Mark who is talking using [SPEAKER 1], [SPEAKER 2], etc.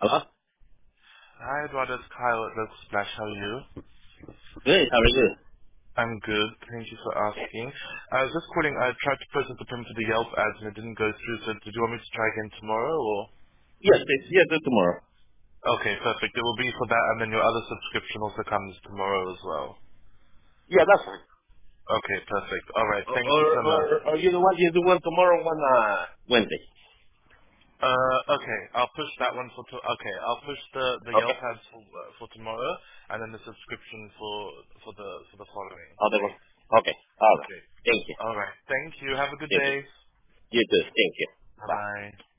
[SPEAKER 1] Hello?
[SPEAKER 2] Hi, Eduardo. It's Kyle at Local Splash. How are you?
[SPEAKER 1] Good, how are you?
[SPEAKER 2] I'm good. Thank you for asking. I was just calling. I tried to process the payment to the Yelp ads and it didn't go through. So did you want me to try again tomorrow or?
[SPEAKER 1] Yes, yes, it's tomorrow.
[SPEAKER 2] Okay, perfect. It will be for that, and then your other subscription also comes tomorrow as well.
[SPEAKER 1] Yeah, that's fine.
[SPEAKER 2] Okay, perfect. All right.
[SPEAKER 1] Or,
[SPEAKER 2] Thank you
[SPEAKER 1] or,
[SPEAKER 2] so much.
[SPEAKER 1] or you know what? You do one tomorrow, one Wednesday.
[SPEAKER 2] Okay. I'll push that one for. Okay, I'll push the
[SPEAKER 1] Okay.
[SPEAKER 2] Yelp ads for tomorrow, and then the subscription for the following
[SPEAKER 1] Other one.
[SPEAKER 2] week.
[SPEAKER 1] Okay. All right.
[SPEAKER 2] Okay.
[SPEAKER 1] Thank you.
[SPEAKER 2] All right. Thank you. Have a good
[SPEAKER 1] Thank you.
[SPEAKER 2] day.
[SPEAKER 1] You too. Thank you.
[SPEAKER 2] Bye
[SPEAKER 1] Bye.
[SPEAKER 2] bye.